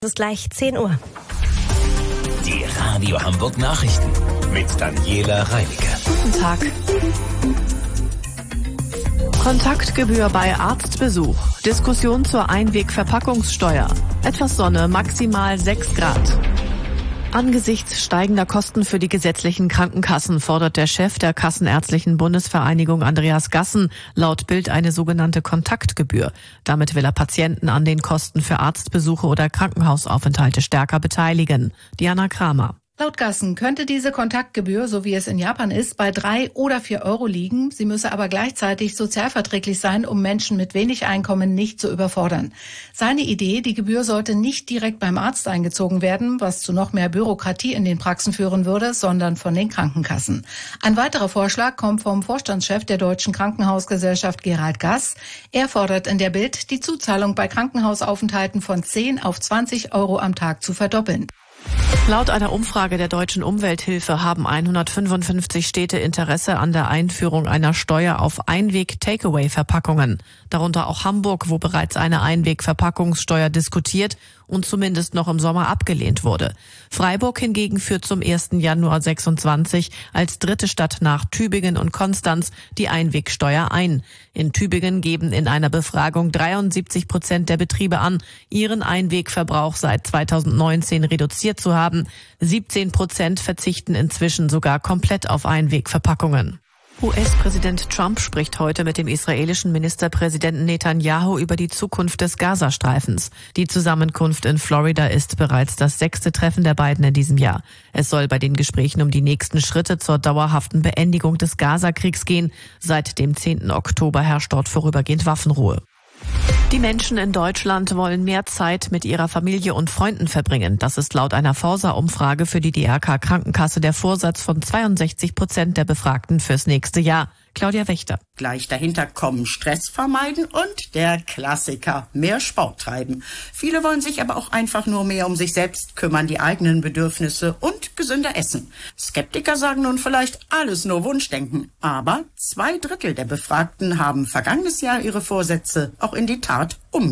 Es ist gleich 10 Uhr. Die Radio Hamburg Nachrichten mit Daniela Reinecke. Guten Tag. Kontaktgebühr bei Arztbesuch. Diskussion zur Einwegverpackungssteuer. Etwas Sonne, maximal 6 Grad. Angesichts steigender Kosten für die gesetzlichen Krankenkassen fordert der Chef der Kassenärztlichen Bundesvereinigung Andreas Gassen laut Bild eine sogenannte Kontaktgebühr. Damit will er Patienten an den Kosten für Arztbesuche oder Krankenhausaufenthalte stärker beteiligen. Diana Kramer. Laut Gassen könnte diese Kontaktgebühr, so wie es in Japan ist, bei 3 oder 4 Euro liegen. Sie müsse aber gleichzeitig sozialverträglich sein, um Menschen mit wenig Einkommen nicht zu überfordern. Seine Idee, die Gebühr sollte nicht direkt beim Arzt eingezogen werden, was zu noch mehr Bürokratie in den Praxen führen würde, sondern von den Krankenkassen. Ein weiterer Vorschlag kommt vom Vorstandschef der Deutschen Krankenhausgesellschaft Gerald Gass. Er fordert in der Bild, die Zuzahlung bei Krankenhausaufenthalten von 10 auf 20 Euro am Tag zu verdoppeln. Laut einer Umfrage der Deutschen Umwelthilfe haben 155 Städte Interesse an der Einführung einer Steuer auf Einweg-Takeaway-Verpackungen. Darunter auch Hamburg, wo bereits eine Einweg-Verpackungssteuer diskutiert und zumindest noch im Sommer abgelehnt wurde. Freiburg hingegen führt zum 1. Januar 26 als dritte Stadt nach Tübingen und Konstanz die Einwegsteuer ein. In Tübingen geben in einer Befragung 73% der Betriebe an, ihren Einwegverbrauch seit 2019 reduziert zu haben. 17% verzichten inzwischen sogar komplett auf Einwegverpackungen. US-Präsident Trump spricht heute mit dem israelischen Ministerpräsidenten Netanyahu über die Zukunft des Gazastreifens. Die Zusammenkunft in Florida ist bereits das 6. Treffen der beiden in diesem Jahr. Es soll bei den Gesprächen um die nächsten Schritte zur dauerhaften Beendigung des Gazakriegs gehen. Seit dem 10. Oktober herrscht dort vorübergehend Waffenruhe. Die Menschen in Deutschland wollen mehr Zeit mit ihrer Familie und Freunden verbringen. Das ist laut einer Forsa-Umfrage für die DRK-Krankenkasse der Vorsatz von 62% der Befragten fürs nächste Jahr. Claudia Wächter. Gleich dahinter kommen Stress vermeiden und der Klassiker, mehr Sport treiben. Viele wollen sich aber auch einfach nur mehr um sich selbst kümmern, die eigenen Bedürfnisse und gesünder essen. Skeptiker sagen nun vielleicht alles nur Wunschdenken. Aber 2/3 der Befragten haben vergangenes Jahr ihre Vorsätze auch in die Tat umgesetzt.